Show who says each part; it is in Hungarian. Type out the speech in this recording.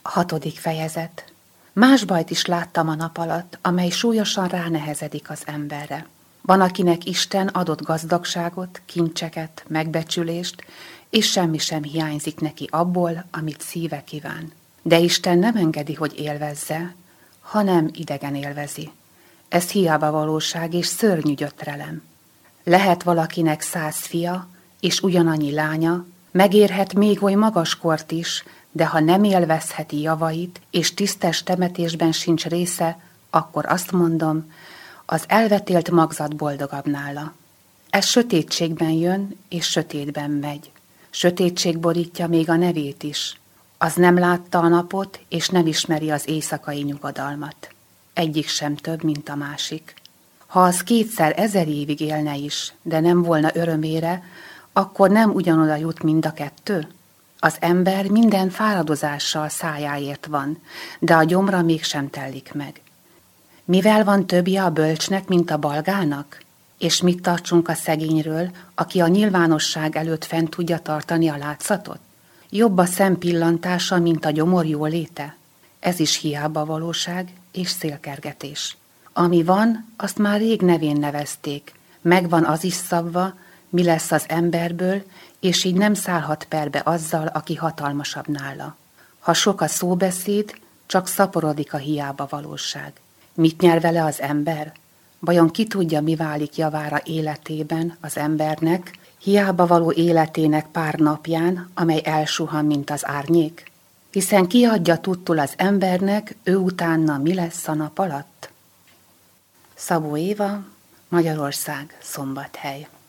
Speaker 1: 6. fejezet. Más bajt is láttam a nap alatt, amely súlyosan ránehezedik az emberre. Van, akinek Isten adott gazdagságot, kincseket, megbecsülést, és semmi sem hiányzik neki abból, amit szíve kíván. De Isten nem engedi, hogy élvezze, hanem idegen élvezi. Ez hiába valóság és szörnyű gyötrelem. Lehet valakinek 100 fia, és ugyanannyi lánya, megérhet még oly magas kort is, de ha nem élvezheti javait, és tisztes temetésben sincs része, akkor azt mondom, az elvetélt magzat boldogabb nála. Ez sötétségben jön, és sötétben megy. Sötétség borítja még a nevét is. Az nem látta a napot, és nem ismeri az éjszakai nyugodalmat. Egyik sem több, mint a másik. Ha az 2x1000 évig élne is, de nem volna örömére, akkor nem ugyanoda jut mind a kettő? Az ember minden fáradozással szájáért van, de a gyomra mégsem tellik meg. Mivel van többje a bölcsnek, mint a balgának? És mit tartsunk a szegényről, aki a nyilvánosság előtt fent tudja tartani a látszatot? Jobb a szem pillantása, mint a gyomor jóléte? Ez is hiába valóság és szélkergetés. Ami van, azt már rég nevén nevezték. Megvan az is szabva, mi lesz az emberből, és így nem szállhat perbe azzal, aki hatalmasabb nála. Ha sok a szóbeszéd, csak szaporodik a hiába valóság. Mit nyer vele az ember? Vajon ki tudja, mi válik javára életében az embernek, hiába való életének pár napján, amely elsuhan, mint az árnyék? Hiszen ki adja tudtul az embernek, ő utána mi lesz a nap alatt? Szabó Éva, Magyarország, Szombathely.